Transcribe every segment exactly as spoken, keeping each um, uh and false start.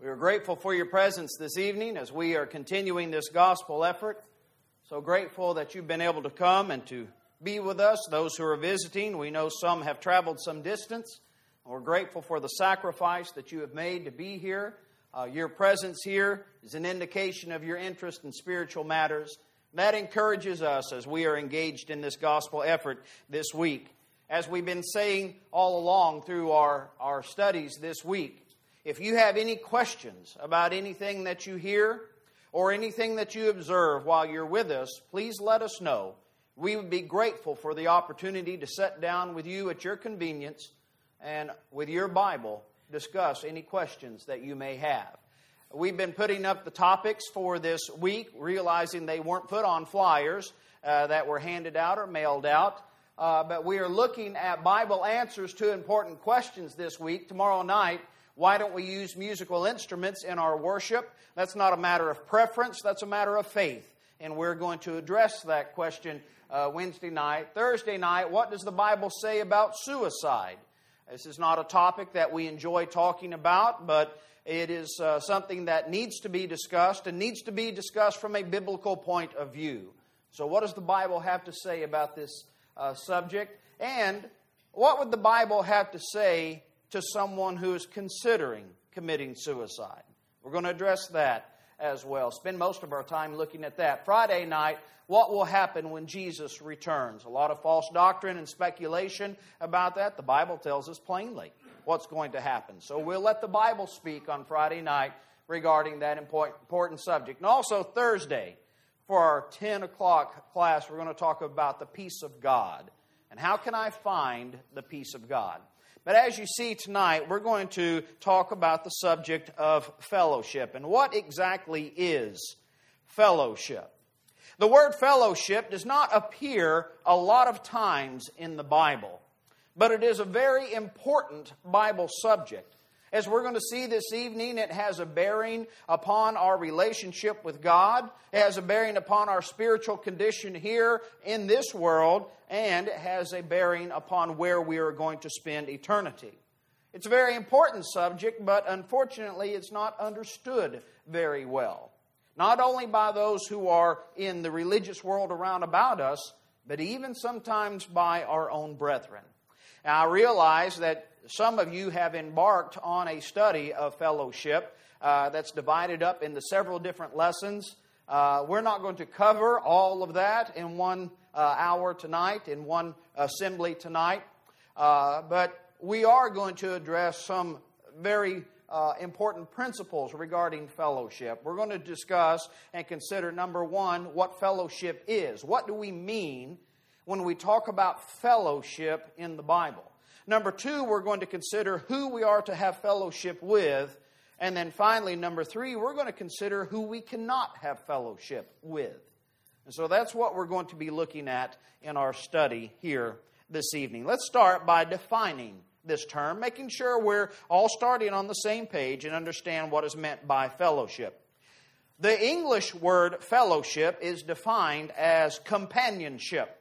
We are grateful for your presence this evening as we are continuing this gospel effort. So grateful that you've been able to come and to be with us. Those who are visiting, we know some have traveled some distance. We're grateful for the sacrifice that you have made to be here. Uh, your presence here is an indication of your interest in spiritual matters. That encourages us as we are engaged in this gospel effort this week. As we've been saying all along through our, our studies this week, if you have any questions about anything that you hear or anything that you observe while you're with us, please let us know. We would be grateful for the opportunity to sit down with you at your convenience and with your Bible discuss any questions that you may have. We've been putting up the topics for this week, realizing they weren't put on flyers uh, that were handed out or mailed out. Uh, but we are looking at Bible answers to important questions this week. Tomorrow night, why don't we use musical instruments in our worship? That's not a matter of preference, that's a matter of faith. And we're going to address that question uh, Wednesday night. Thursday night, what does the Bible say about suicide? This is not a topic that we enjoy talking about, but it is uh, something that needs to be discussed and needs to be discussed from a biblical point of view. So what does the Bible have to say about this uh, subject? And what would the Bible have to say to someone who is considering committing suicide? We're going to address that as well. Spend most of our time looking at that. Friday night, what will happen when Jesus returns? A lot of false doctrine and speculation about that. The Bible tells us plainly what's going to happen. So we'll let the Bible speak on Friday night regarding that important subject. And also Thursday, for our ten o'clock class, we're going to talk about the peace of God. And how can I find the peace of God? But as you see tonight, we're going to talk about the subject of fellowship. And what exactly is fellowship? The word fellowship does not appear a lot of times in the Bible, but it is a very important Bible subject. As we're going to see this evening, it has a bearing upon our relationship with God. It has a bearing upon our spiritual condition here in this world. And it has a bearing upon where we are going to spend eternity. It's a very important subject, but unfortunately it's not understood very well. Not only by those who are in the religious world around about us, but even sometimes by our own brethren. Now, I realize that some of you have embarked on a study of fellowship uh, that's divided up into several different lessons. Uh, we're not going to cover all of that in one uh, hour tonight, in one assembly tonight. Uh, but we are going to address some very uh, important principles regarding fellowship. We're going to discuss and consider, number one, what fellowship is. What do we mean when we talk about fellowship in the Bible? Number two, we're going to consider who we are to have fellowship with. And then finally, number three, we're going to consider who we cannot have fellowship with. And so that's what we're going to be looking at in our study here this evening. Let's start by defining this term, making sure we're all starting on the same page and understand what is meant by fellowship. The English word fellowship is defined as companionship,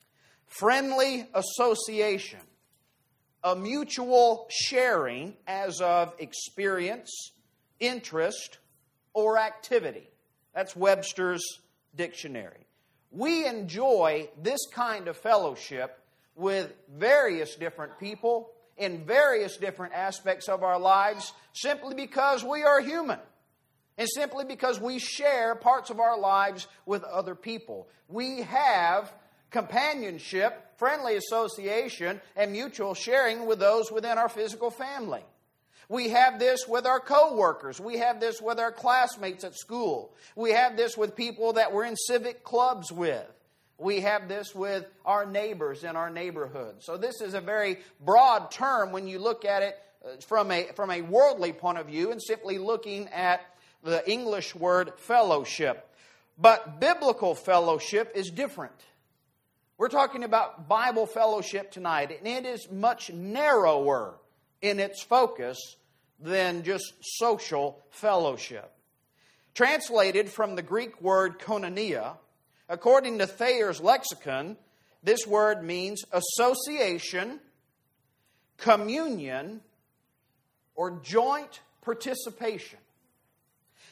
friendly association, a mutual sharing as of experience, interest, or activity. That's Webster's dictionary. We enjoy this kind of fellowship with various different people in various different aspects of our lives simply because we are human and simply because we share parts of our lives with other people. We have companionship, friendly association, and mutual sharing with those within our physical family. We have this with our co-workers. We have this with our classmates at school. We have this with people that we're in civic clubs with. We have this with our neighbors in our neighborhood. So this is a very broad term when you look at it from a, from a worldly point of view and simply looking at the English word fellowship. But biblical fellowship is different. We're talking about Bible fellowship tonight, and it is much narrower in its focus than just social fellowship. Translated from the Greek word koinonia, according to Thayer's lexicon, this word means association, communion, or joint participation.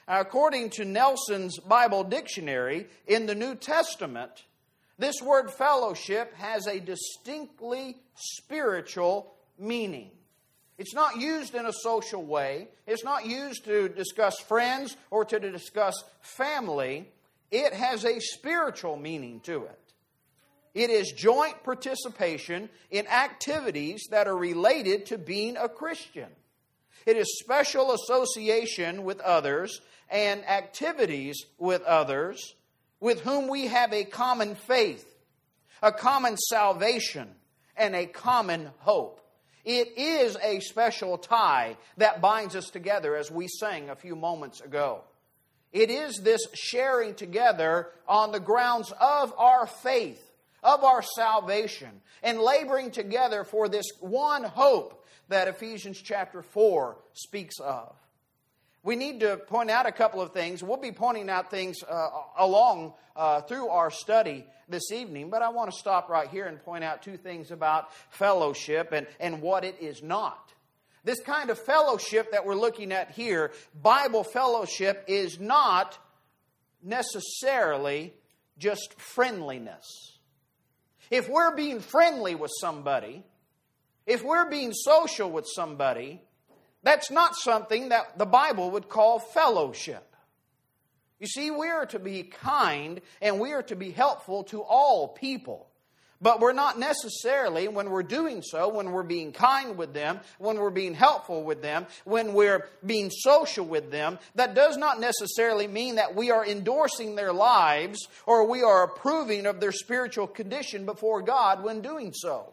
According to Nelson's Bible Dictionary, in the New Testament, this word fellowship has a distinctly spiritual meaning. It's not used in a social way. It's not used to discuss friends or to discuss family. It has a spiritual meaning to it. It is joint participation in activities that are related to being a Christian. It is special association with others and activities with others with whom we have a common faith, a common salvation, and a common hope. It is a special tie that binds us together, as we sang a few moments ago. It is this sharing together on the grounds of our faith, of our salvation, and laboring together for this one hope that Ephesians chapter four speaks of. We need to point out a couple of things. We'll be pointing out things uh, along uh, through our study this evening, but I want to stop right here and point out two things about fellowship and, and what it is not. This kind of fellowship that we're looking at here, Bible fellowship, is not necessarily just friendliness. If we're being friendly with somebody, if we're being social with somebody, that's not something that the Bible would call fellowship. You see, we are to be kind and we are to be helpful to all people. But we're not necessarily, when we're doing so, when we're being kind with them, when we're being helpful with them, when we're being social with them, that does not necessarily mean that we are endorsing their lives or we are approving of their spiritual condition before God when doing so.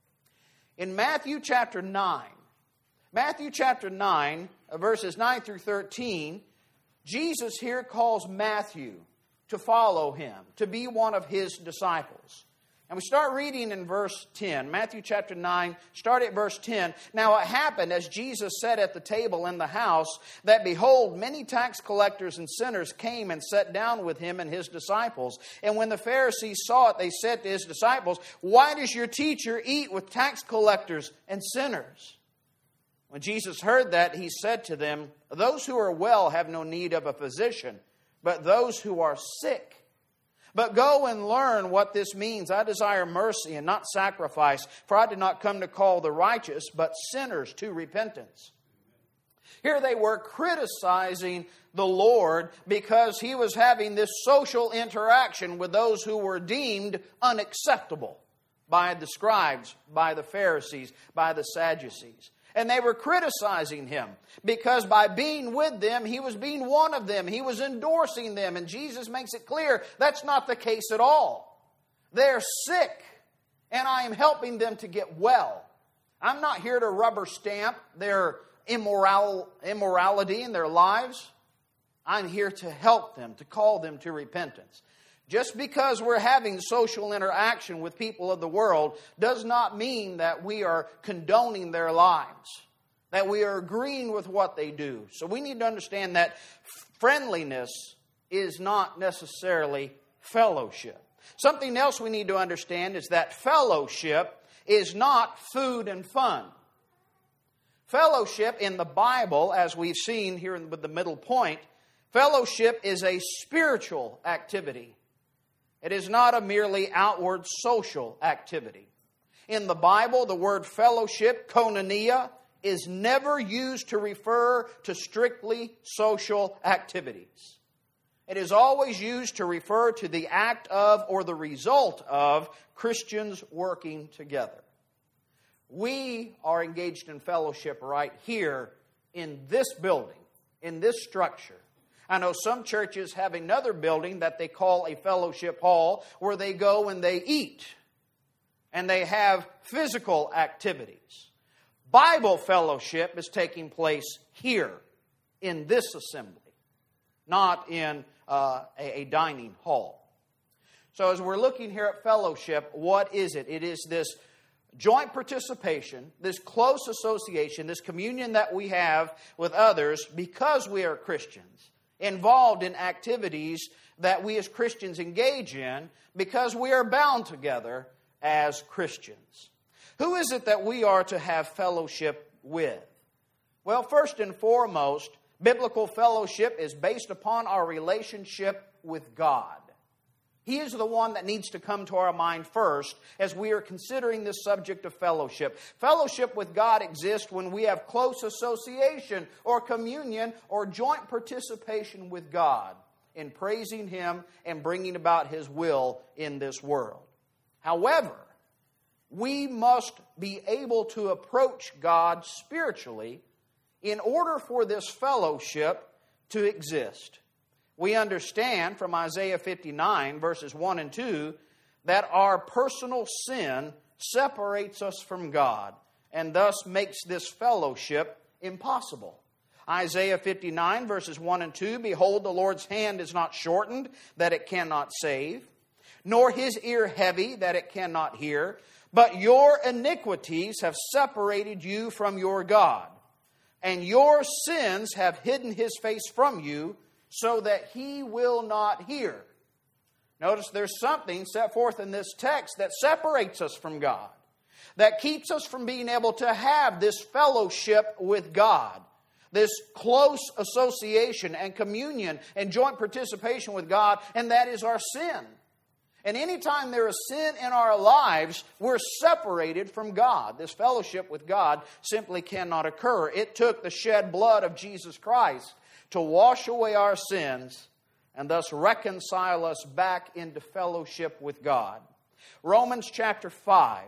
In Matthew chapter nine, Matthew chapter nine, verses nine through thirteen, Jesus here calls Matthew to follow him, to be one of his disciples. And we start reading in verse ten. Matthew chapter nine, start at verse ten. Now it happened, as Jesus sat at the table in the house, that behold, many tax collectors and sinners came and sat down with him and his disciples. And when the Pharisees saw it, they said to his disciples, "Why does your teacher eat with tax collectors and sinners?" When Jesus heard that, he said to them, "Those who are well have no need of a physician, but those who are sick. But go and learn what this means. I desire mercy and not sacrifice, for I did not come to call the righteous, but sinners to repentance." Here they were criticizing the Lord because he was having this social interaction with those who were deemed unacceptable by the scribes, by the Pharisees, by the Sadducees. And they were criticizing him because by being with them, he was being one of them. He was endorsing them. And Jesus makes it clear that's not the case at all. They're sick, and I am helping them to get well. I'm not here to rubber stamp their immoral, immorality in their lives. I'm here to help them, to call them to repentance. Just because we're having social interaction with people of the world does not mean that we are condoning their lives, that we are agreeing with what they do. So we need to understand that friendliness is not necessarily fellowship. Something else we need to understand is that fellowship is not food and fun. Fellowship in the Bible, as we've seen here with the middle point, fellowship is a spiritual activity. It is not a merely outward social activity. In the Bible, the word fellowship, koinonia, is never used to refer to strictly social activities. It is always used to refer to the act of or the result of Christians working together. We are engaged in fellowship right here in this building, in this structure. I know some churches have another building that they call a fellowship hall where they go and they eat and they have physical activities. Bible fellowship is taking place here in this assembly, not in uh, a, a dining hall. So as we're looking here at fellowship, what is it? It is this joint participation, this close association, this communion that we have with others because we are Christians, involved in activities that we as Christians engage in because we are bound together as Christians. Who is it that we are to have fellowship with? Well, first and foremost, Biblical fellowship is based upon our relationship with God. He is the one that needs to come to our mind first as we are considering this subject of fellowship. Fellowship with God exists when we have close association or communion or joint participation with God in praising Him and bringing about His will in this world. However, we must be able to approach God spiritually in order for this fellowship to exist. We understand from Isaiah fifty-nine, verses one and two, that our personal sin separates us from God and thus makes this fellowship impossible. Isaiah fifty-nine, verses one and two, Behold, the Lord's hand is not shortened, that it cannot save, nor His ear heavy, that it cannot hear, but your iniquities have separated you from your God, and your sins have hidden His face from you, so that He will not hear. Notice there's something set forth in this text that separates us from God, that keeps us from being able to have this fellowship with God, this close association and communion and joint participation with God, and that is our sin. And anytime there is sin in our lives, we're separated from God. This fellowship with God simply cannot occur. It took the shed blood of Jesus Christ to wash away our sins and thus reconcile us back into fellowship with God. Romans chapter five.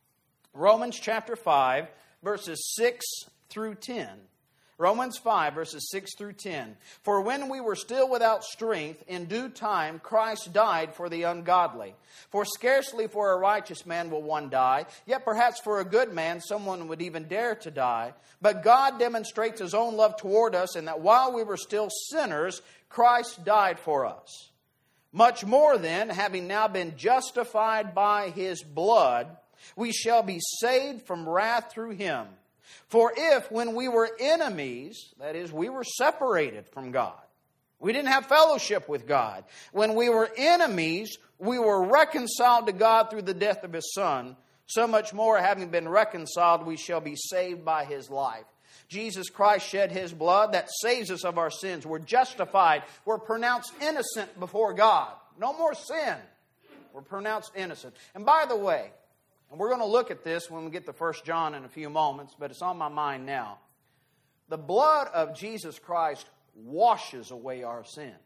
Romans chapter five, verses six through ten. Romans five, verses six through ten. For when we were still without strength, in due time Christ died for the ungodly. For scarcely for a righteous man will one die, yet perhaps for a good man someone would even dare to die. But God demonstrates His own love toward us, in that while we were still sinners, Christ died for us. Much more then, having now been justified by His blood, we shall be saved from wrath through Him. For if, when we were enemies, that is, we were separated from God, we didn't have fellowship with God, when we were enemies, we were reconciled to God through the death of His Son, so much more, having been reconciled, we shall be saved by His life. Jesus Christ shed His blood that saves us of our sins. We're justified. We're pronounced innocent before God. No more sin. We're pronounced innocent. And by the way, and we're going to look at this when we get to First John in a few moments, but it's on my mind now. The blood of Jesus Christ washes away our sins.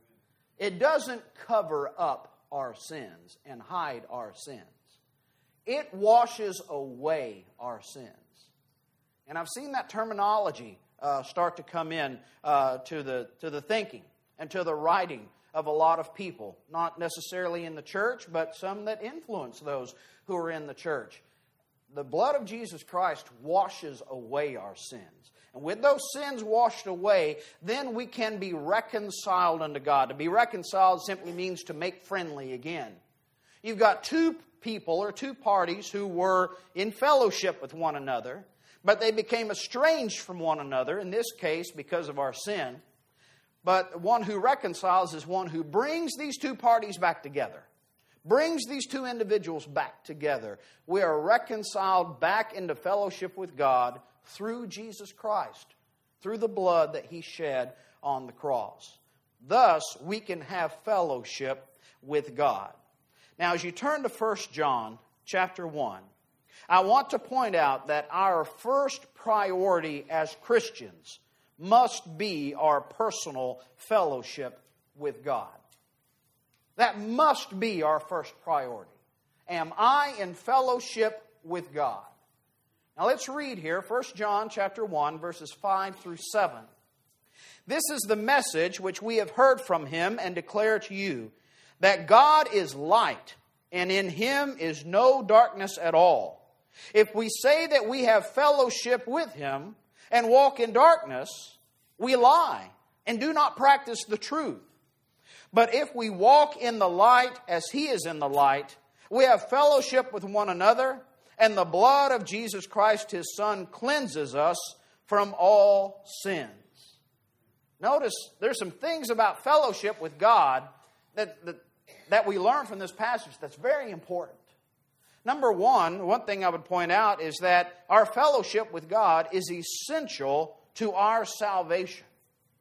It doesn't cover up our sins and hide our sins. It washes away our sins. And I've seen that terminology uh, start to come in uh, to the to the thinking and to the writing of a lot of people, not necessarily in the church, but some that influence those who are in the church. The blood of Jesus Christ washes away our sins. And with those sins washed away, then we can be reconciled unto God. To be reconciled simply means to make friendly again. You've got two people or two parties who were in fellowship with one another, but they became estranged from one another, in this case because of our sin. But one who reconciles is one who brings these two parties back together. Brings these two individuals back together. We are reconciled back into fellowship with God through Jesus Christ, through the blood that He shed on the cross. Thus, we can have fellowship with God. Now, as you turn to First John chapter one, I want to point out that our first priority as Christians must be our personal fellowship with God. That must be our first priority. Am I in fellowship with God? Now let's read here First John chapter one, verses five through seven. This is the message which we have heard from Him and declare to you, that God is light, and in Him is no darkness at all. If we say that we have fellowship with Him and walk in darkness, we lie and do not practice the truth. But if we walk in the light as He is in the light, we have fellowship with one another, and the blood of Jesus Christ, His Son, cleanses us from all sins. Notice there's some things about fellowship with God that, that, that we learn from this passage that's very important. Number one, one thing I would point out is that our fellowship with God is essential to our salvation.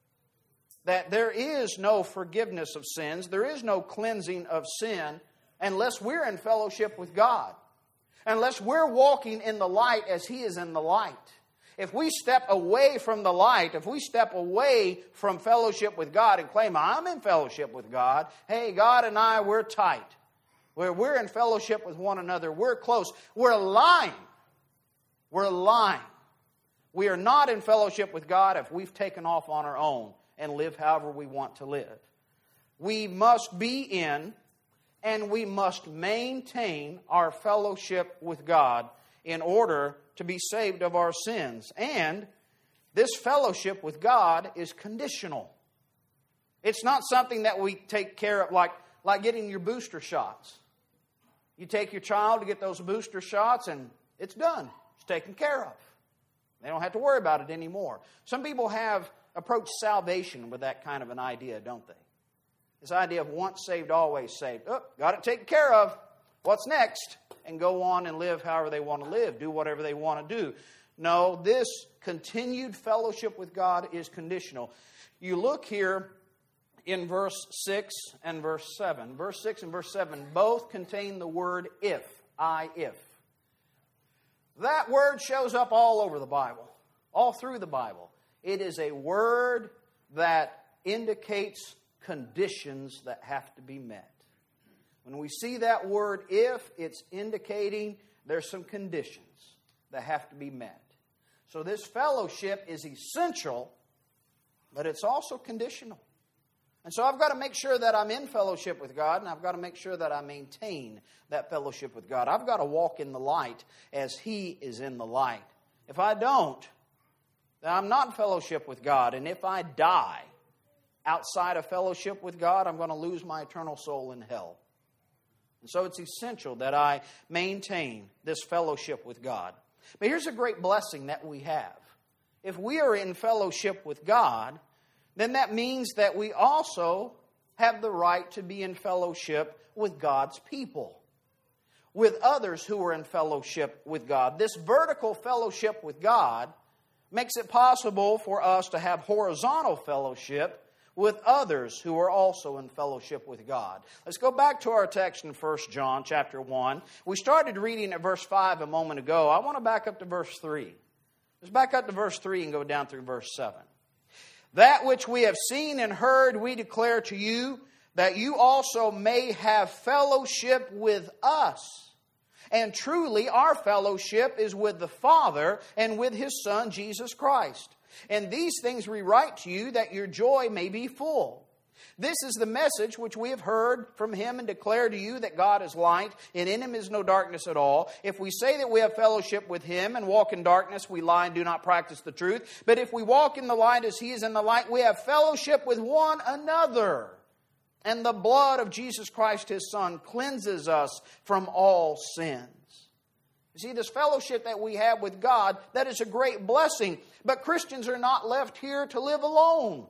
that there is no forgiveness of sins, there is no cleansing of sin, unless we're in fellowship with God. Unless we're walking in the light as He is in the light. If we step away from the light, if we step away from fellowship with God and claim, I'm in fellowship with God, hey, God and I, we're tight. We're, we're in fellowship with one another. We're close. We're lying. We're lying. We are not in fellowship with God if we've taken off on our own and live however we want to live. We must be in and we must maintain our fellowship with God in order to be saved of our sins. And this fellowship with God is conditional. It's not something that we take care of like, like getting your booster shots. You take your child to get those booster shots and it's done. It's taken care of. They don't have to worry about it anymore. Some people have approached salvation with that kind of an idea, don't they? This idea of once saved, always saved. Oh, got it taken care of. What's next? And go on and live however they want to live. Do whatever they want to do. No, this continued fellowship with God is conditional. You look here in verse six and verse seven. Verse six and verse seven both contain the word if. I, if. That word shows up all over the Bible. All through the Bible. It is a word that indicates conditions that have to be met. When we see that word if, it's indicating there's some conditions that have to be met. So this fellowship is essential, but it's also conditional. And so I've got to make sure that I'm in fellowship with God, and I've got to make sure that I maintain that fellowship with God. I've got to walk in the light as He is in the light. If I don't, then I'm not in fellowship with God. And if I die outside of fellowship with God, I'm going to lose my eternal soul in hell. And so it's essential that I maintain this fellowship with God. But here's a great blessing that we have. If we are in fellowship with God, then that means that we also have the right to be in fellowship with God's people, with others who are in fellowship with God. This vertical fellowship with God makes it possible for us to have horizontal fellowship with others who are also in fellowship with God. Let's go back to our text in First John chapter one. We started reading at verse five a moment ago. I want to back up to verse three. Let's back up to verse three and go down through verse seven. That which we have seen and heard we declare to you, that you also may have fellowship with us. And truly our fellowship is with the Father and with His Son Jesus Christ. And these things we write to you, that your joy may be full. This is the message which we have heard from Him and declare to you, that God is light, and in Him is no darkness at all. If we say that we have fellowship with Him and walk in darkness, we lie and do not practice the truth. But if we walk in the light as He is in the light, we have fellowship with one another. And the blood of Jesus Christ, His Son, cleanses us from all sins. You see, this fellowship that we have with God, that is a great blessing. But Christians are not left here to live alone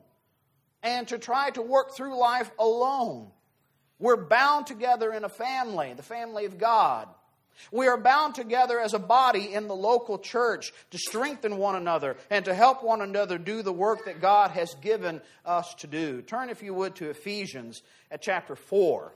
and to try to work through life alone. We're bound together in a family, the family of God. We are bound together as a body in the local church to strengthen one another and to help one another do the work that God has given us to do. Turn, if you would, to Ephesians at chapter four.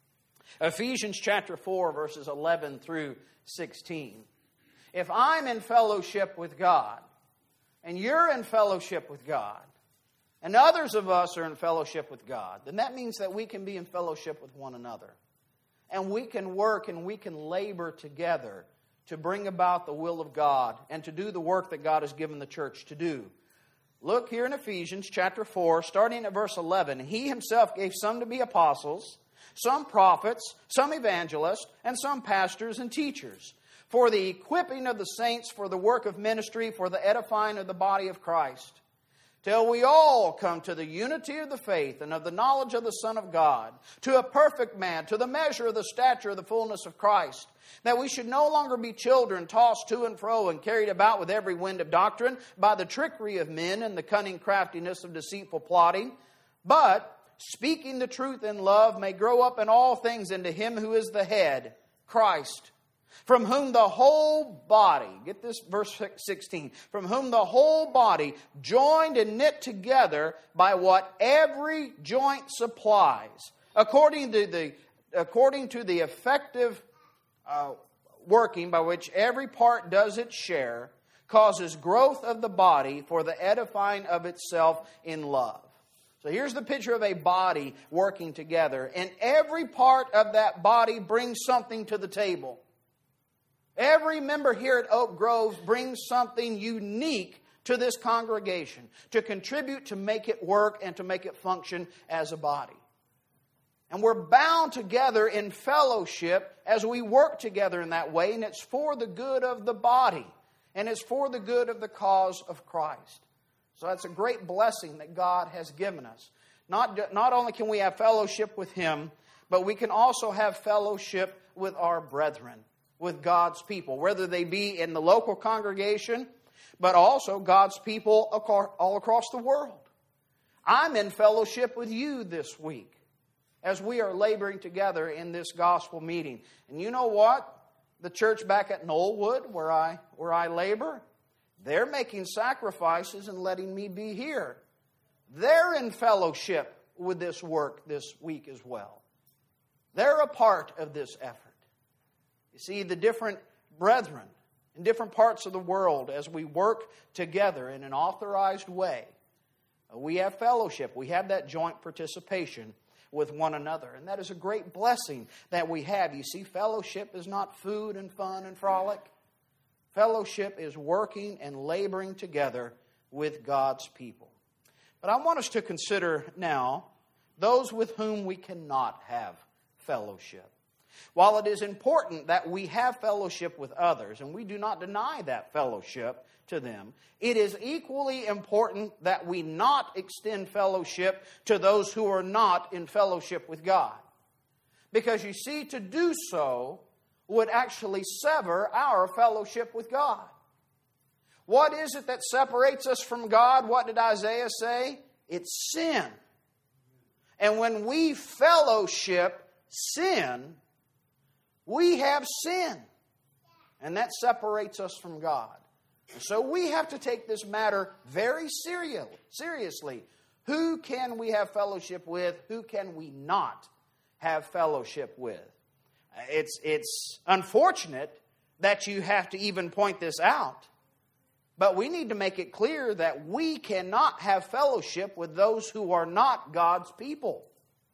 Ephesians chapter four, verses eleven through sixteen. If I'm in fellowship with God, and you're in fellowship with God, and others of us are in fellowship with God, then that means that we can be in fellowship with one another. And we can work and we can labor together to bring about the will of God and to do the work that God has given the church to do. Look here in Ephesians chapter four, starting at verse eleven. He Himself gave some to be apostles, some prophets, some evangelists, and some pastors and teachers, for the equipping of the saints, for the work of ministry, for the edifying of the body of Christ, till we all come to the unity of the faith and of the knowledge of the Son of God, to a perfect man, to the measure of the stature of the fullness of Christ, that we should no longer be children tossed to and fro and carried about with every wind of doctrine by the trickery of men and the cunning craftiness of deceitful plotting, but speaking the truth in love may grow up in all things into Him who is the head, Christ, from whom the whole body, get this verse sixteen, from whom the whole body, joined and knit together by what every joint supplies, according to the, according to the effective uh, working by which every part does its share, causes growth of the body for the edifying of itself in love. So here's the picture of a body working together, and every part of that body brings something to the table. Every member here at Oak Grove brings something unique to this congregation to contribute to make it work and to make it function as a body. And we're bound together in fellowship as we work together in that way, and it's for the good of the body, and it's for the good of the cause of Christ. So that's a great blessing that God has given us. Not, not only can we have fellowship with Him, but we can also have fellowship with our brethren, with God's people, whether they be in the local congregation, but also God's people all across the world. I'm in fellowship with you this week as we are laboring together in this gospel meeting. And you know what? The church back at Knollwood, where I, where I labor, they're making sacrifices and letting me be here. They're in fellowship with this work this week as well. They're a part of this effort. You see, the different brethren in different parts of the world, as we work together in an authorized way, we have fellowship. We have that joint participation with one another. And that is a great blessing that we have. You see, fellowship is not food and fun and frolic. Fellowship is working and laboring together with God's people. But I want us to consider now those with whom we cannot have fellowship. While it is important that we have fellowship with others, and we do not deny that fellowship to them, it is equally important that we not extend fellowship to those who are not in fellowship with God. Because you see, to do so would actually sever our fellowship with God. What is it that separates us from God? What did Isaiah say? It's sin. And when we fellowship sin, we have sin. And that separates us from God. And so we have to take this matter very seriously. Who can we have fellowship with? Who can we not have fellowship with? It's, it's unfortunate that you have to even point this out. But we need to make it clear that we cannot have fellowship with those who are not God's people.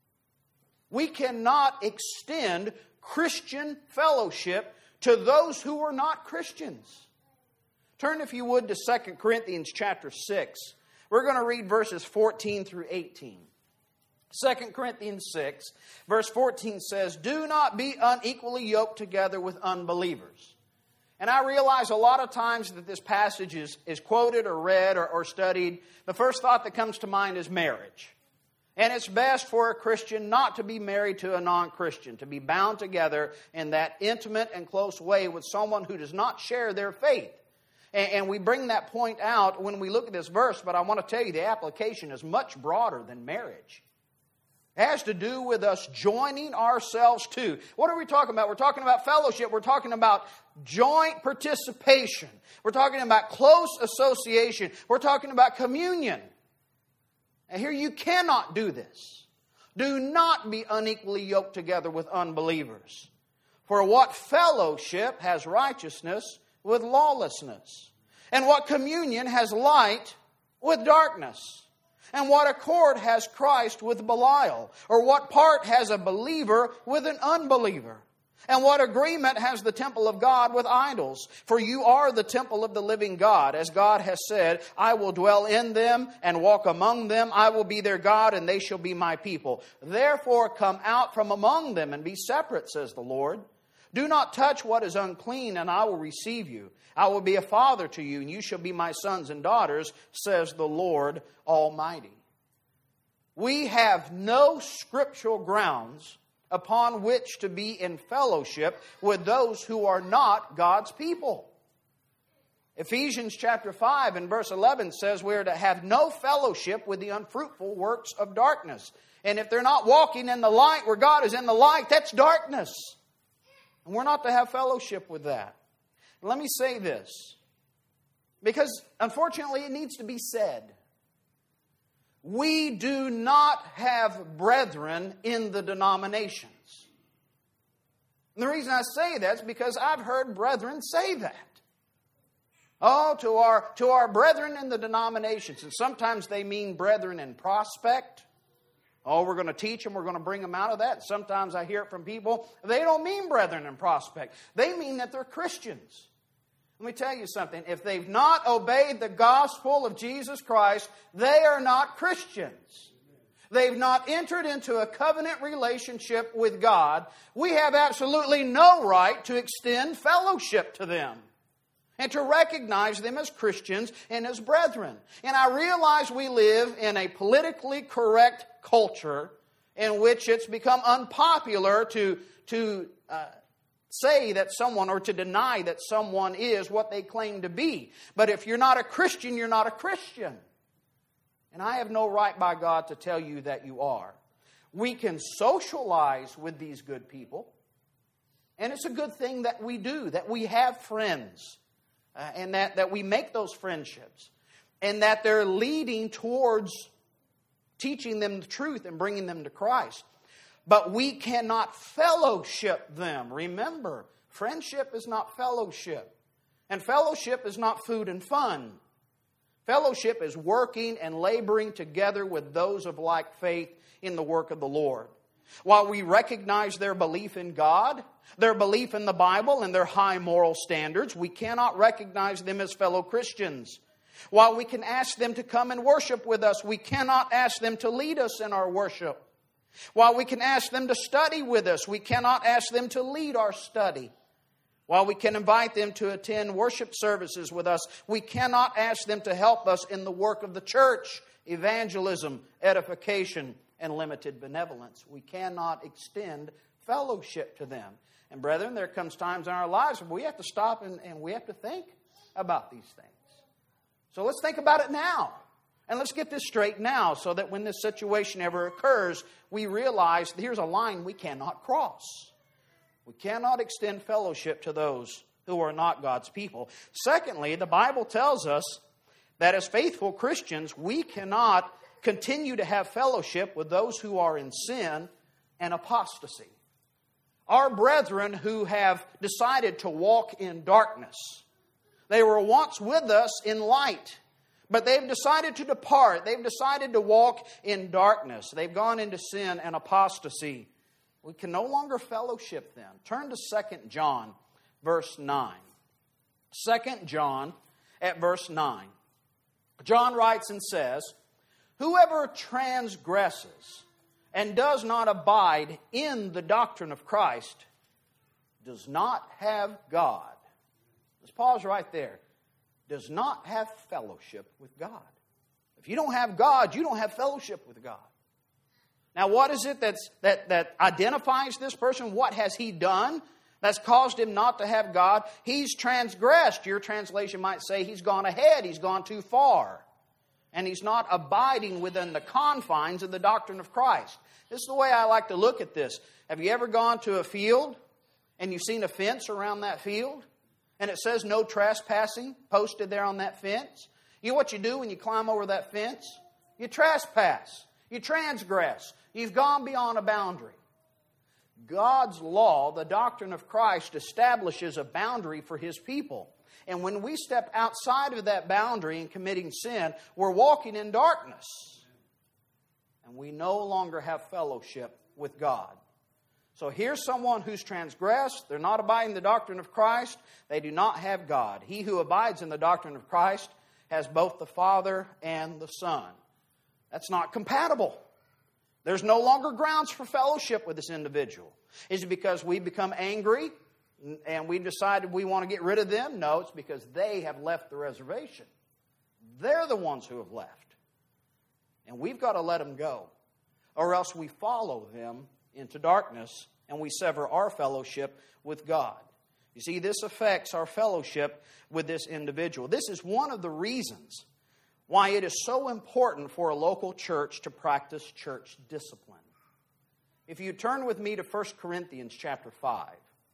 We cannot extend Christian fellowship to those who are not Christians. Turn, if you would, to Second Corinthians chapter six. We're going to read verses fourteen through eighteen. Second Corinthians six, verse fourteen says, "Do not be unequally yoked together with unbelievers." And I realize a lot of times that this passage is, is quoted or read or, or studied, the first thought that comes to mind is marriage. And it's best for a Christian not to be married to a non-Christian, to be bound together in that intimate and close way with someone who does not share their faith. And, and we bring that point out when we look at this verse, but I want to tell you the application is much broader than marriage. It has to do with us joining ourselves to. What are we talking about? We're talking about fellowship. We're talking about joint participation. We're talking about close association. We're talking about communion. And here you cannot do this. Do not be unequally yoked together with unbelievers. For what fellowship has righteousness with lawlessness? And what communion has light with darkness? And what accord has Christ with Belial? Or what part has a believer with an unbeliever? And what agreement has the temple of God with idols? For you are the temple of the living God. As God has said, I will dwell in them and walk among them. I will be their God and they shall be my people. Therefore come out from among them and be separate, says the Lord. Do not touch what is unclean, and I will receive you. I will be a father to you, and you shall be my sons and daughters, says the Lord Almighty. We have no scriptural grounds upon which to be in fellowship with those who are not God's people. Ephesians chapter five and verse eleven says we are to have no fellowship with the unfruitful works of darkness. And if they're not walking in the light where God is in the light, that's darkness. And we're not to have fellowship with that. And let me say this, because unfortunately it needs to be said. We do not have brethren in the denominations. And the reason I say that is because I've heard brethren say that. Oh, to our, to our brethren in the denominations. And sometimes they mean brethren in prospect. Oh, we're going to teach them, we're going to bring them out of that. Sometimes I hear it from people, they don't mean brethren in prospect. They mean that they're Christians. Let me tell you something. If they've not obeyed the gospel of Jesus Christ, they are not Christians. They've not entered into a covenant relationship with God. We have absolutely no right to extend fellowship to them and to recognize them as Christians and as brethren. And I realize we live in a politically correct culture in which it's become unpopular to, to uh, say that someone or to deny that someone is what they claim to be. But if you're not a Christian, you're not a Christian. And I have no right by God to tell you that you are. We can socialize with these good people. And it's a good thing that we do, that we have friends. Uh, and that, that we make those friendships. And that they're leading towards teaching them the truth and bringing them to Christ. But we cannot fellowship them. Remember, friendship is not fellowship. And fellowship is not food and fun. Fellowship is working and laboring together with those of like faith in the work of the Lord. While we recognize their belief in God, their belief in the Bible, and their high moral standards, we cannot recognize them as fellow Christians. While we can ask them to come and worship with us, we cannot ask them to lead us in our worship. While we can ask them to study with us, we cannot ask them to lead our study. While we can invite them to attend worship services with us, we cannot ask them to help us in the work of the church, evangelism, edification, and limited benevolence. We cannot extend fellowship to them. And brethren, there comes times in our lives where we have to stop and, and we have to think about these things. So let's think about it now. And let's get this straight now so that when this situation ever occurs, we realize here's a line we cannot cross. We cannot extend fellowship to those who are not God's people. Secondly, the Bible tells us that as faithful Christians, we cannot continue to have fellowship with those who are in sin and apostasy. Our brethren who have decided to walk in darkness. They were once with us in light, but they've decided to depart. They've decided to walk in darkness. They've gone into sin and apostasy. We can no longer fellowship them. Turn to Second John, verse nine. Second John at verse nine. John writes and says, "Whoever transgresses and does not abide in the doctrine of Christ does not have God." Let's pause right there. Does not have fellowship with God. If you don't have God, you don't have fellowship with God. Now, what is it that's, that, that identifies this person? What has he done that's caused him not to have God? He's transgressed. Your translation might say he's gone ahead. He's gone too far. And he's not abiding within the confines of the doctrine of Christ. This is the way I like to look at this. Have you ever gone to a field and you've seen a fence around that field? And it says no trespassing posted there on that fence? You know what you do when you climb over that fence? You trespass. You transgress. You've gone beyond a boundary. God's law, the doctrine of Christ, establishes a boundary for His people. And when we step outside of that boundary and committing sin, we're walking in darkness. And we no longer have fellowship with God. So here's someone who's transgressed. They're not abiding the doctrine of Christ. They do not have God. He who abides in the doctrine of Christ has both the Father and the Son. That's not compatible. There's no longer grounds for fellowship with this individual. Is it because we become angry and we decided we want to get rid of them? No, it's because they have left the reservation. They're the ones who have left. And we've got to let them go. Or else we follow them into darkness and we sever our fellowship with God. You see, this affects our fellowship with this individual. This is one of the reasons why it is so important for a local church to practice church discipline. If you turn with me to First Corinthians chapter five.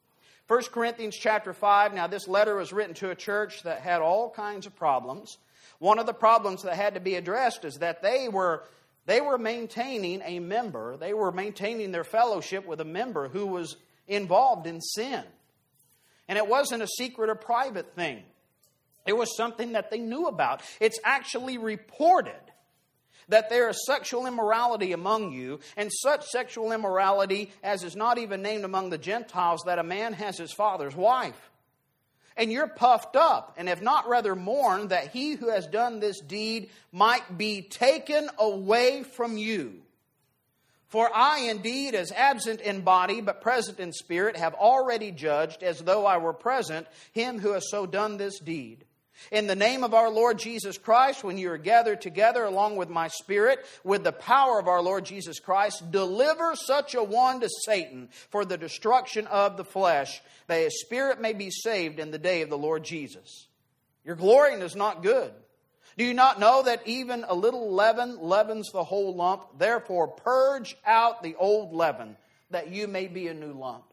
First Corinthians chapter five, now this letter was written to a church that had all kinds of problems. One of the problems that had to be addressed is that they were, they were maintaining a member, they were maintaining their fellowship with a member who was involved in sin. And it wasn't a secret or private thing. It was something that they knew about. It's actually reported that there is sexual immorality among you, and such sexual immorality as is not even named among the Gentiles, that a man has his father's wife. And you're puffed up, and have not rather mourned that he who has done this deed might be taken away from you. For I indeed, as absent in body, but present in spirit, have already judged, as though I were present, him who has so done this deed. In the name of our Lord Jesus Christ, when you are gathered together along with my spirit, with the power of our Lord Jesus Christ, deliver such a one to Satan for the destruction of the flesh, that his spirit may be saved in the day of the Lord Jesus. Your glorying is not good. Do you not know that even a little leaven leavens the whole lump? Therefore purge out the old leaven, that you may be a new lump.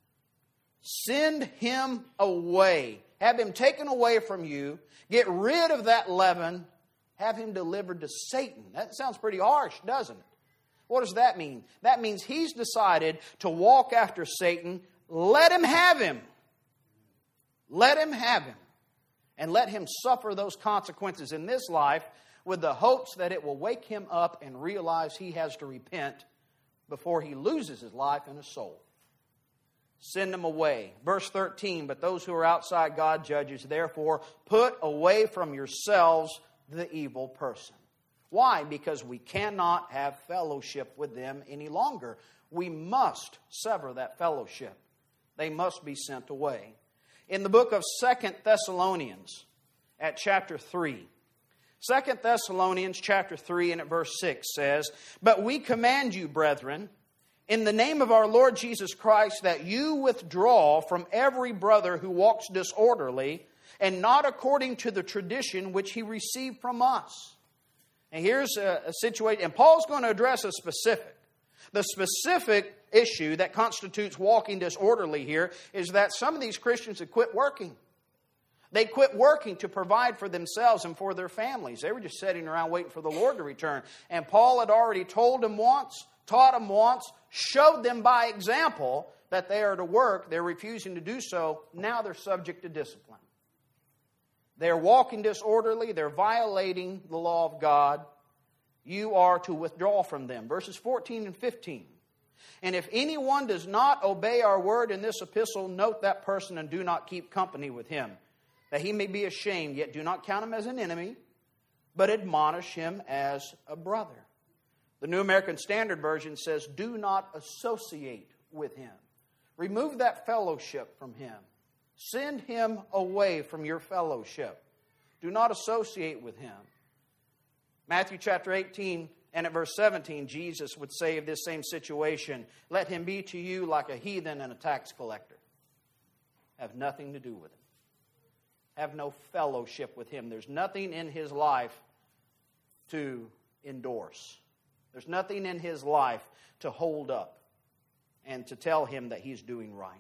Send him away. Have him taken away from you. Get rid of that leaven. Have him delivered to Satan. That sounds pretty harsh, doesn't it? What does that mean? That means he's decided to walk after Satan. Let him have him. Let him have him. And let him suffer those consequences in this life, with the hopes that it will wake him up and realize he has to repent before he loses his life and his soul. Send them away. Verse thirteen, but those who are outside God judges, therefore put away from yourselves the evil person. Why? Because we cannot have fellowship with them any longer. We must sever that fellowship. They must be sent away. In the book of Second Thessalonians, at chapter three, Second Thessalonians chapter three and at verse six says, but we command you, brethren, in the name of our Lord Jesus Christ, that you withdraw from every brother who walks disorderly, and not according to the tradition which he received from us. And here's a, a situation, and Paul's going to address a specific. The specific issue that constitutes walking disorderly here is that some of these Christians have quit working. They quit working to provide for themselves and for their families. They were just sitting around waiting for the Lord to return. And Paul had already told them once, taught them once, showed them by example that they are to work. They're refusing to do so. Now they're subject to discipline. They're walking disorderly. They're violating the law of God. You are to withdraw from them. Verses fourteen and fifteen. And if anyone does not obey our word in this epistle, note that person and do not keep company with him, that he may be ashamed, yet do not count him as an enemy, but admonish him as a brother. The New American Standard Version says, do not associate with him. Remove that fellowship from him. Send him away from your fellowship. Do not associate with him. Matthew chapter eighteen and at verse seventeen, Jesus would say of this same situation, let him be to you like a heathen and a tax collector. Have nothing to do with him. Have no fellowship with him. There's nothing in his life to endorse. There's nothing in his life to hold up and to tell him that he's doing right.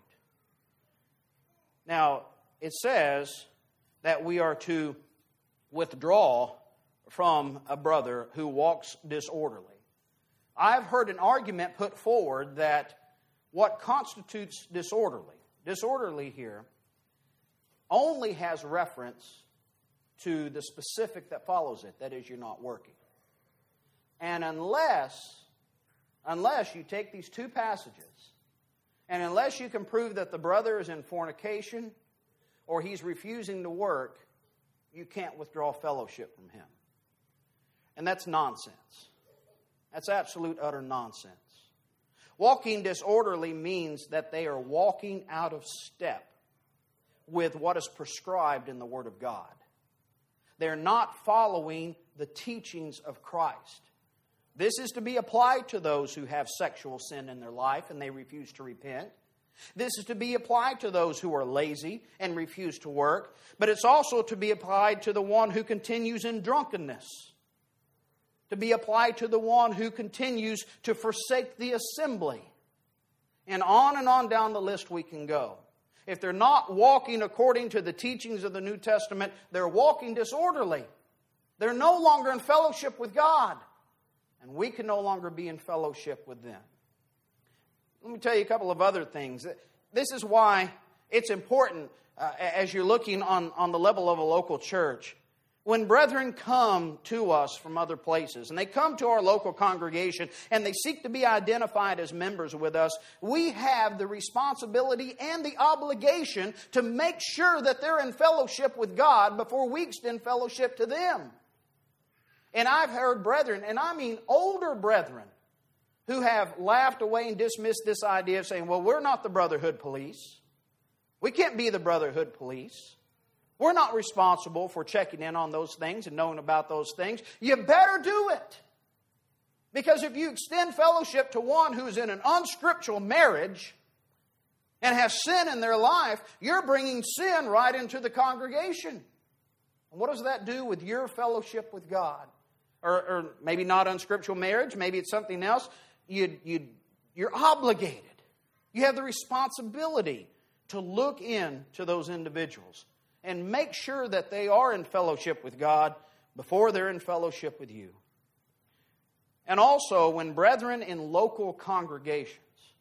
Now, it says that we are to withdraw from a brother who walks disorderly. I've heard an argument put forward that what constitutes disorderly, disorderly here, only has reference to the specific that follows it, that is, you're not working. And unless, unless you take these two passages, and unless you can prove that the brother is in fornication or he's refusing to work, you can't withdraw fellowship from him. And that's nonsense. That's absolute, utter nonsense. Walking disorderly means that they are walking out of step with what is prescribed in the Word of God. They're not following the teachings of Christ. This is to be applied to those who have sexual sin in their life and they refuse to repent. This is to be applied to those who are lazy and refuse to work. But it's also to be applied to the one who continues in drunkenness. To be applied to the one who continues to forsake the assembly. And on and on down the list we can go. if they're not walking according to the teachings of the New Testament, they're walking disorderly. They're no longer in fellowship with God. And we can no longer be in fellowship with them. Let me tell you a couple of other things. This is why it's important uh, as you're looking on, on the level of a local church. When brethren come to us from other places, and they come to our local congregation, and they seek to be identified as members with us, we have the responsibility and the obligation to make sure that they're in fellowship with God before we extend fellowship to them. And I've heard brethren, and I mean older brethren, who have laughed away and dismissed this idea of saying, well, we're not the brotherhood police. We can't be the brotherhood police. We're not responsible for checking in on those things and knowing about those things. You better do it. Because if you extend fellowship to one who's in an unscriptural marriage and has sin in their life, you're bringing sin right into the congregation. And what does that do with your fellowship with God? Or, or maybe not unscriptural marriage, maybe it's something else. You, you, you're obligated. You have the responsibility to look into those individuals and make sure that they are in fellowship with God before they're in fellowship with you. And also, when brethren in local congregations,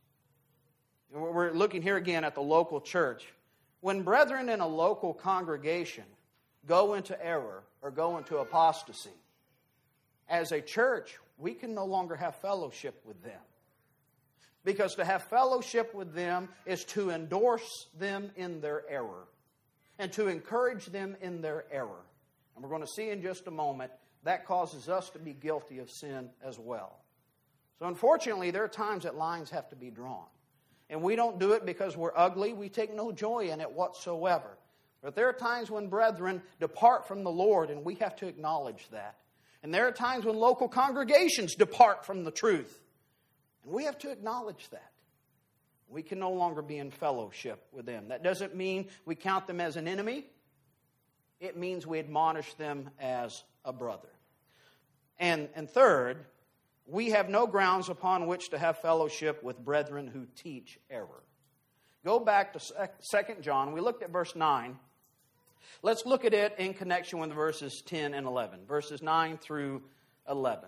we're looking here again at the local church, when brethren in a local congregation go into error or go into apostasy, as a church, we can no longer have fellowship with them. Because to have fellowship with them is to endorse them in their error and to encourage them in their error. And we're going to see in just a moment that causes us to be guilty of sin as well. So unfortunately, there are times that lines have to be drawn. And we don't do it because we're ugly. We take no joy in it whatsoever. But there are times when brethren depart from the Lord, and we have to acknowledge that. And there are times when local congregations depart from the truth. And we have to acknowledge that. We can no longer be in fellowship with them. That doesn't mean we count them as an enemy. It means we admonish them as a brother. And, and third, we have no grounds upon which to have fellowship with brethren who teach error. Go back to Second John. We looked at verse nine. Let's look at it in connection with verses ten and eleven. Verses nine through eleven.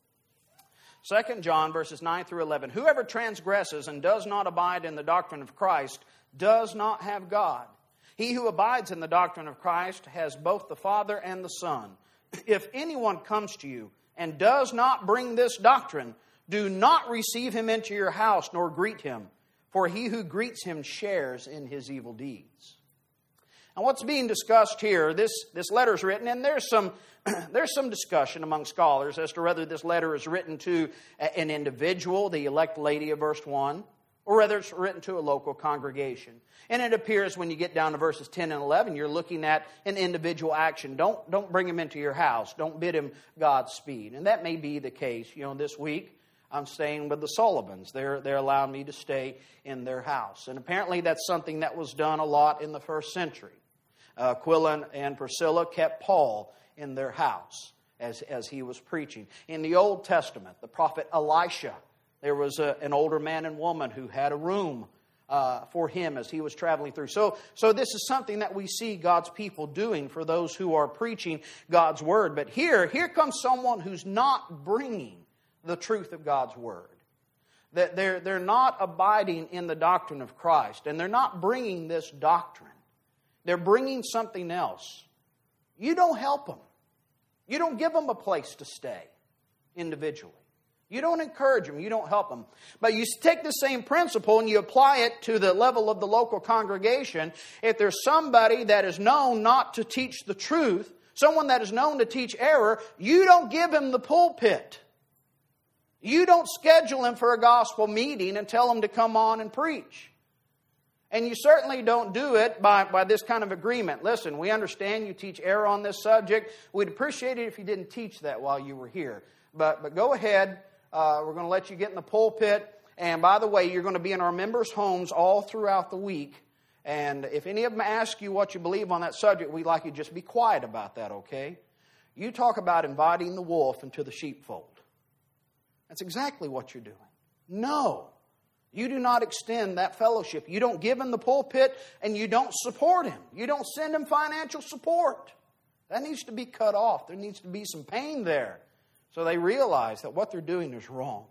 Second John, verses nine through eleven. Whoever transgresses and does not abide in the doctrine of Christ does not have God. He who abides in the doctrine of Christ has both the Father and the Son. If anyone comes to you and does not bring this doctrine, do not receive him into your house nor greet him, for he who greets him shares in his evil deeds. And what's being discussed here, this, this letter is written, and there's some, there's some discussion among scholars as to whether this letter is written to an individual, the elect lady of verse one, or whether it's written to a local congregation. And it appears when you get down to verses ten and eleven, you're looking at an individual action. Don't, don't bring him into your house. Don't bid him Godspeed. And that may be the case. You know, this week, I'm staying with the Sullivans. They're, they're allowing me to stay in their house. And apparently that's something that was done a lot in the first century. Uh, Aquila and Priscilla kept Paul in their house as, as he was preaching. In the Old Testament, the prophet Elisha, there was a, an older man and woman who had a room uh, for him as he was traveling through. So, so this is something that we see God's people doing for those who are preaching God's Word. But here, here comes someone who's not bringing the truth of God's Word. That they're, they're not abiding in the doctrine of Christ, and they're not bringing this doctrine. They're bringing something else. You don't help them. You don't give them a place to stay individually. You don't encourage them. You don't help them. But you take the same principle and you apply it to the level of the local congregation. If there's somebody that is known not to teach the truth, someone that is known to teach error, you don't give him the pulpit. You don't schedule him for a gospel meeting and tell him to come on and preach. And you certainly don't do it by, by this kind of agreement. Listen, we understand you teach error on this subject. We'd appreciate it if you didn't teach that while you were here. But, but go ahead. Uh, we're going to let you get in the pulpit. And by the way, you're going to be in our members' homes all throughout the week. And if any of them ask you what you believe on that subject, we'd like you to just be quiet about that, okay? You talk about inviting the wolf into the sheepfold. That's exactly what you're doing. No. You do not extend that fellowship. You don't give him the pulpit, and you don't support him. You don't send him financial support. That needs to be cut off. There needs to be some pain there, so they realize that what they're doing is wrong.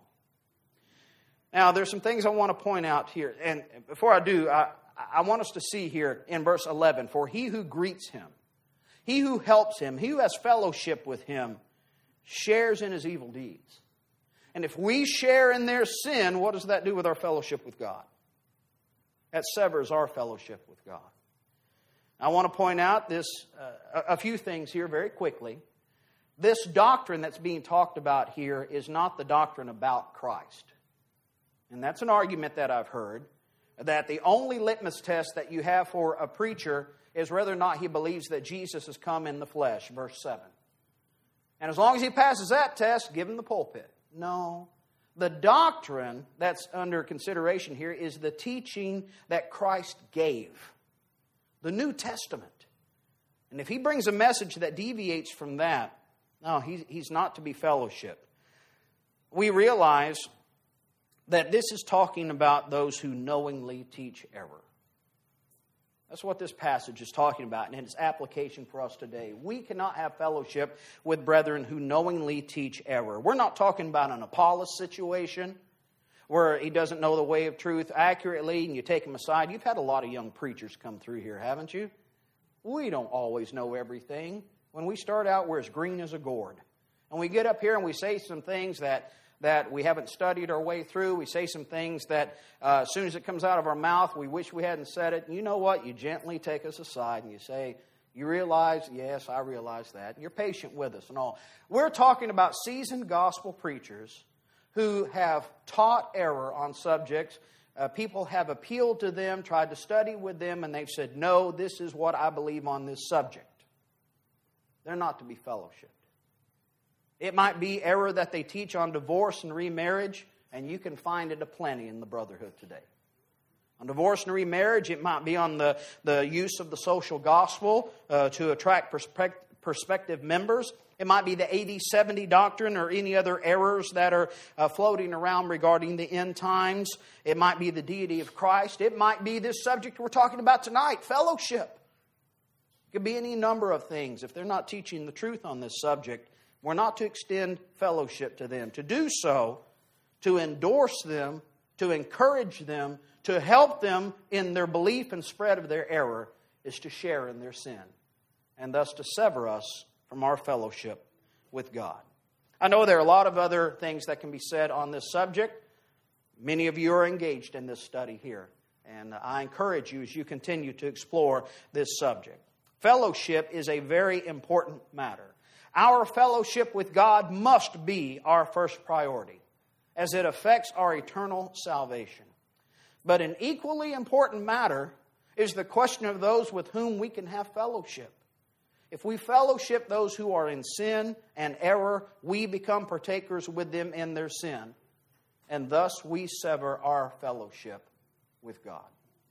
Now, there's some things I want to point out here. And before I do, I, I want us to see here in verse eleven, for he who greets him, he who helps him, he who has fellowship with him, shares in his evil deeds. And if we share in their sin, what does that do with our fellowship with God? That severs our fellowship with God. I want to point out this uh, a few things here very quickly. This doctrine that's being talked about here is not the doctrine about Christ. And that's an argument that I've heard, that the only litmus test that you have for a preacher is whether or not he believes that Jesus has come in the flesh, verse seven. And as long as he passes that test, give him the pulpit. No. The doctrine that's under consideration here is the teaching that Christ gave. The New Testament. And if he brings a message that deviates from that, no, he's, he's not to be fellowshiped. We realize that this is talking about those who knowingly teach error. That's what this passage is talking about, and its application for us today. We cannot have fellowship with brethren who knowingly teach error. We're not talking about an Apollos situation where he doesn't know the way of truth accurately and you take him aside. You've had a lot of young preachers come through here, haven't you? We don't always know everything. When we start out, we're as green as a gourd. And we get up here and we say some things that that we haven't studied our way through. We say some things that uh, as soon as it comes out of our mouth, we wish we hadn't said it. And you know what? You gently take us aside and you say, you realize, yes, I realize that. And you're patient with us and all. We're talking about seasoned gospel preachers who have taught error on subjects. Uh, people have appealed to them, tried to study with them, and they've said, no, this is what I believe on this subject. They're not to be fellowshipped. It might be error that they teach on divorce and remarriage, and you can find it aplenty in the brotherhood today. On divorce and remarriage, it might be on the, the use of the social gospel uh, to attract perspe- prospective members. It might be the eighty seventy doctrine or any other errors that are uh, floating around regarding the end times. It might be the deity of Christ. It might be this subject we're talking about tonight, fellowship. It could be any number of things. If they're not teaching the truth on this subject, we're not to extend fellowship to them. To do so, to endorse them, to encourage them, to help them in their belief and spread of their error, is to share in their sin, and thus to sever us from our fellowship with God. I know there are a lot of other things that can be said on this subject. Many of you are engaged in this study here, and I encourage you as you continue to explore this subject. Fellowship is a very important matter. Our fellowship with God must be our first priority, as it affects our eternal salvation. But an equally important matter is the question of those with whom we can have fellowship. If we fellowship those who are in sin and error, we become partakers with them in their sin, and thus we sever our fellowship with God.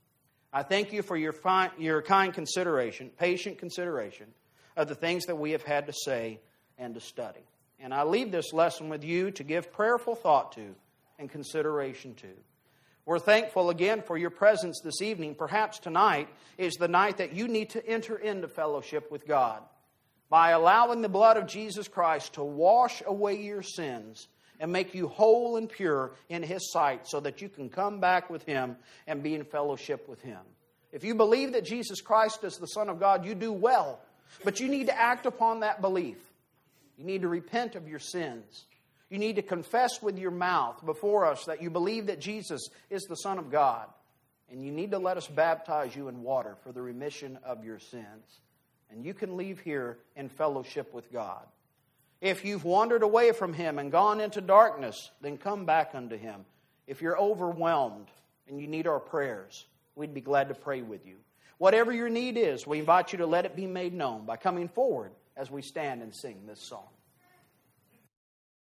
I thank you for your, fine, your kind consideration, patient consideration of the things that we have had to say and to study. And I leave this lesson with you to give prayerful thought to and consideration to. We're thankful again for your presence this evening. Perhaps tonight is the night that you need to enter into fellowship with God by allowing the blood of Jesus Christ to wash away your sins and make you whole and pure in His sight so that you can come back with Him and be in fellowship with Him. If you believe that Jesus Christ is the Son of God, you do well. But you need to act upon that belief. You need to repent of your sins. You need to confess with your mouth before us that you believe that Jesus is the Son of God. And you need to let us baptize you in water for the remission of your sins. And you can leave here in fellowship with God. If you've wandered away from Him and gone into darkness, then come back unto Him. If you're overwhelmed and you need our prayers, we'd be glad to pray with you. Whatever your need is, we invite you to let it be made known by coming forward as we stand and sing this song.